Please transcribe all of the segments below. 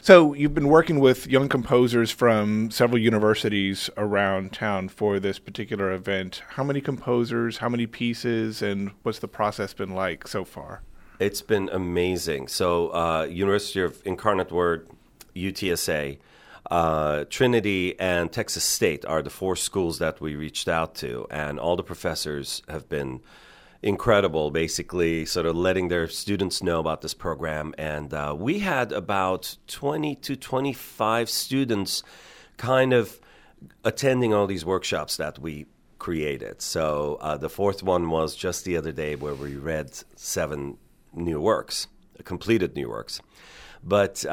So you've been working with young composers from several universities around town for this particular event. How many composers, how many pieces, and what's the process been like so far? It's been amazing. So University of Incarnate Word, UTSA, Trinity, and Texas State are the 4 schools that we reached out to, and all the professors have been incredible, basically sort of letting their students know about this program. And we had about 20 to 25 students kind of attending all these workshops that we created. So the 4th one was just the other day, where we read 7 new works, completed new works. But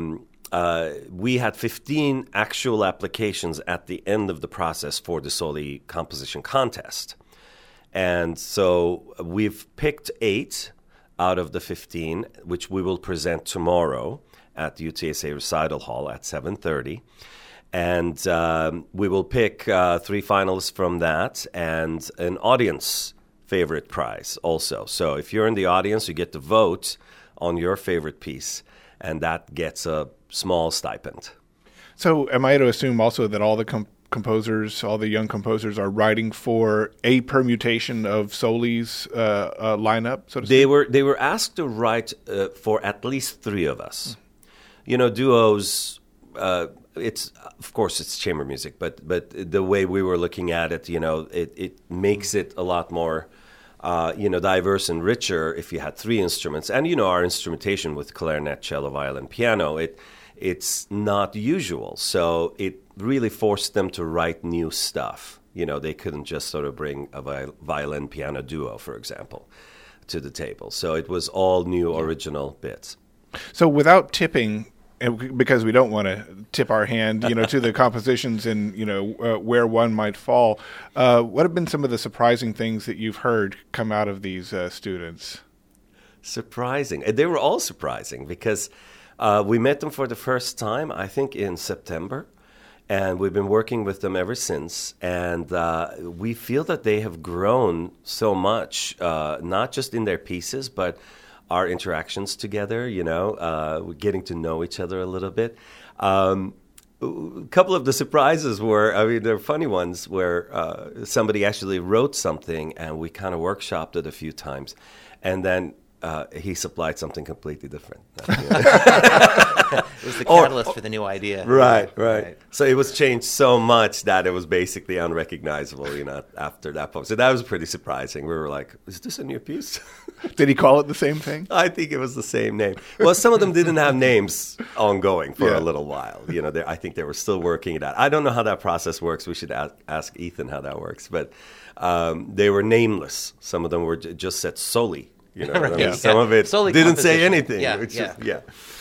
we had 15 actual applications at the end of the process for the Soli composition contest. And so we've picked 8 out of the 15, which we will present tomorrow at the UTSA Recital Hall at 7:30. And we will pick 3 finalists from that and an audience favorite prize also. So if you're in the audience, you get to vote on your favorite piece, and that gets a small stipend. So am I to assume also that all the composers, all the young composers, are writing for a permutation of Soli's lineup, so to speak? They were asked to write for at least 3 of us. You know, duos, it's of course it's chamber music, but the way we were looking at it, you know, it makes it a lot more diverse and richer if you had 3 instruments. And you know, our instrumentation with clarinet, cello, violin, piano, it's not usual. So it really forced them to write new stuff. You know, they couldn't just sort of bring a violin piano duo, for example, to the table. So it was all new original bits. So without tipping, because we don't want to tip our hand, you know, to the compositions and, you know, where one might fall, what have been some of the surprising things that you've heard come out of these students? Surprising. They were all surprising because we met them for the first time, I think, in September. And we've been working with them ever since. And we feel that they have grown so much, not just in their pieces, but our interactions together, you know, we're getting to know each other a little bit. A couple of the surprises were, I mean, they're funny ones, where somebody actually wrote something and we kind of workshopped it a few times. And then he supplied something completely different. It was the catalyst for the new idea. Right. So it was changed so much that it was basically unrecognizable, you know, after that point. So that was pretty surprising. We were like, is this a new piece? Did he call it the same thing? I think it was the same name. Well, some of them didn't have names ongoing for a little while. You know, I think they were still working it out. I don't know how that process works. We should ask Ethan how that works. But they were nameless. Some of them were just said Soli. You know, I mean, some of it Soli didn't say anything. Yeah.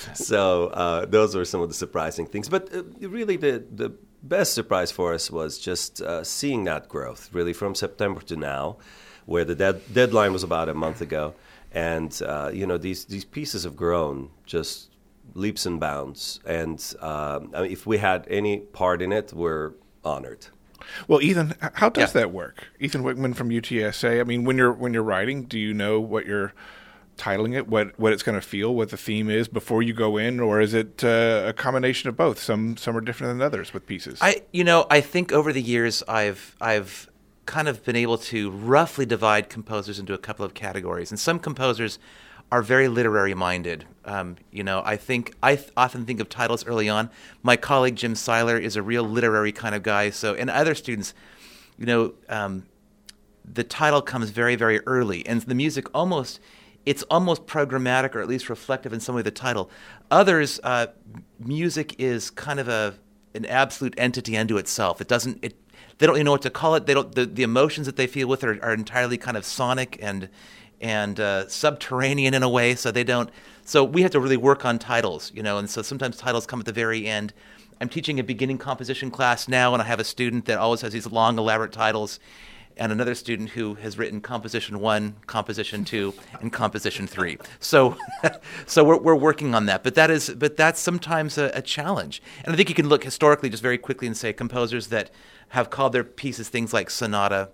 So those were some of the surprising things. But really the best surprise for us was just seeing that growth, really, from September to now, where the deadline was about a month ago. And, you know, these pieces have grown just leaps and bounds. And I mean, if we had any part in it, we're honored. Well, Ethan, how does that work? Ethan Wickman from UTSA. I mean, when you're writing, do you know what you're titling it, what it's going to feel, what the theme is before you go in, or is it a combination of both? Some are different than others with pieces. I think over the years I've kind of been able to roughly divide composers into a couple of categories, and some composers are very literary minded. You know, I often think of titles early on. My colleague Jim Seiler is a real literary kind of guy. So, and other students, you know, the title comes very, very early, and the music it's almost programmatic, or at least reflective in some way of the title. Others, music is kind of an absolute entity unto itself. They don't really know what to call it. The emotions that they feel with it are entirely kind of sonic and subterranean in a way, so we have to really work on titles, you know, and so sometimes titles come at the very end. I'm teaching a beginning composition class now, and I have a student that always has these long, elaborate titles, and another student who has written Composition 1, Composition 2, and Composition 3. So we're working on that, but that's sometimes a challenge. And I think you can look historically just very quickly and say composers that have called their pieces things like sonata,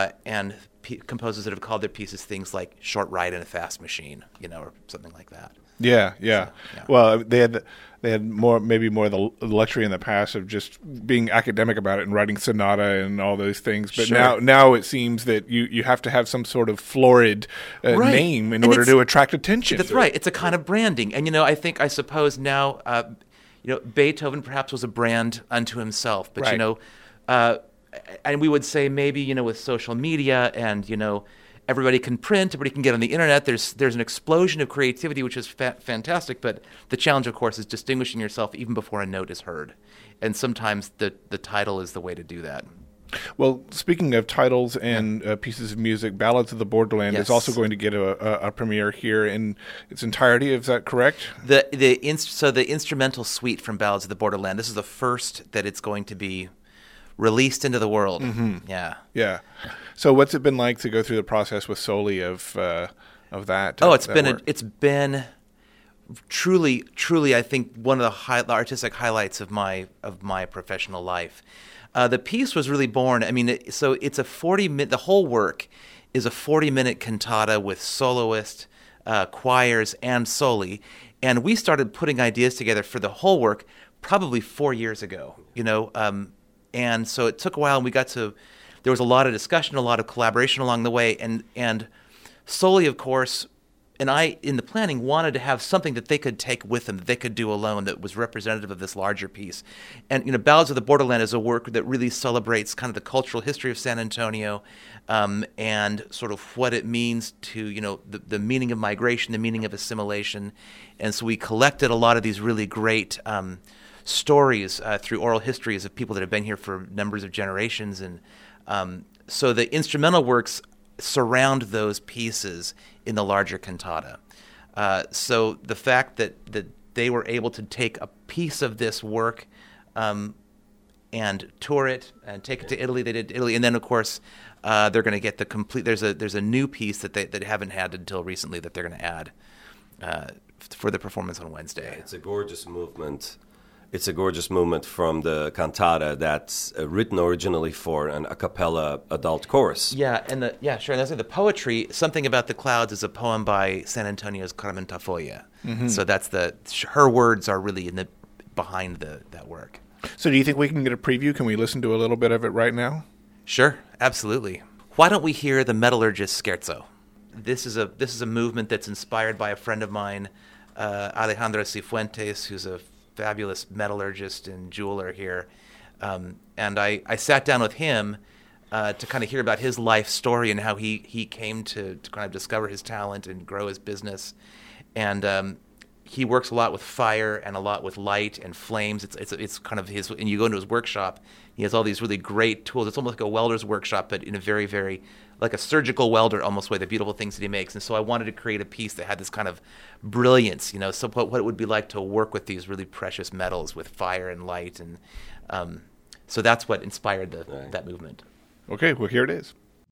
and composers that have called their pieces things like short ride in a fast machine, you know, or something like that. Yeah, yeah. So, yeah. Well, they had maybe more of the luxury in the past of just being academic about it and writing sonata and all those things. But Sure. now it seems that you have to have some sort of florid Right. name in And order it's- to attract attention. That's right. It's a kind of branding. And, I suppose now, Beethoven perhaps was a brand unto himself. But, Right. and we would say maybe, with social media and, everybody can print, everybody can get on the internet. There's an explosion of creativity, which is fantastic. But the challenge, of course, is distinguishing yourself even before a note is heard. And sometimes the title is the way to do that. Well, speaking of titles and pieces of music, Ballads of the Borderland Yes. is also going to get a premiere here in its entirety. Is that correct? So the instrumental suite from Ballads of the Borderland, this is the first that it's going to be released into the world. Mm-hmm. Yeah. Yeah. So what's it been like to go through the process with Soli of that? Oh, it's that been truly, I think one of the artistic highlights of my professional life. The piece was really born. I mean, it's a 40-minute. The whole work is a 40-minute cantata with soloist, choirs, and soli. And we started putting ideas together for the whole work probably 4 years ago. And so it took a while, and there was a lot of discussion, a lot of collaboration along the way, and Soli, of course, and I, in the planning, wanted to have something that they could take with them, that they could do alone, that was representative of this larger piece. And, Ballads of the Borderland is a work that really celebrates kind of the cultural history of San Antonio, and sort of what it means to, the meaning of migration, the meaning of assimilation. And so we collected a lot of these really great stories through oral histories of people that have been here for numbers of generations. And so the instrumental works surround those pieces in the larger cantata. So the fact that they were able to take a piece of this work and tour it and take it to Italy, they did Italy, and then of course they're going to get the complete. There's a new piece that they haven't had until recently that they're going to add for the performance on Wednesday. It's a gorgeous movement. It's a gorgeous movement from the cantata that's written originally for an a cappella adult chorus. Yeah, sure. And that's the poetry. Something About the Clouds is a poem by San Antonio's Carmen Tafoya. Mm-hmm. So that's her words are really behind that work. So do you think we can get a preview? Can we listen to a little bit of it right now? Sure, absolutely. Why don't we hear the Metallurgist Scherzo? This is a movement that's inspired by a friend of mine, Alejandro Cifuentes, who's a fabulous metallurgist and jeweler here. And I sat down with him to kind of hear about his life story and how he came to kind of discover his talent and grow his business. And he works a lot with fire and a lot with light and flames. It's kind of his, and you go into his workshop, he has all these really great tools. It's almost like a welder's workshop, but in a very, very, like a surgical welder almost way, the beautiful things that he makes. And so I wanted to create a piece that had this kind of brilliance, so what it would be like to work with these really precious metals with fire and light. And so that's what inspired that movement. Okay, well, here it is.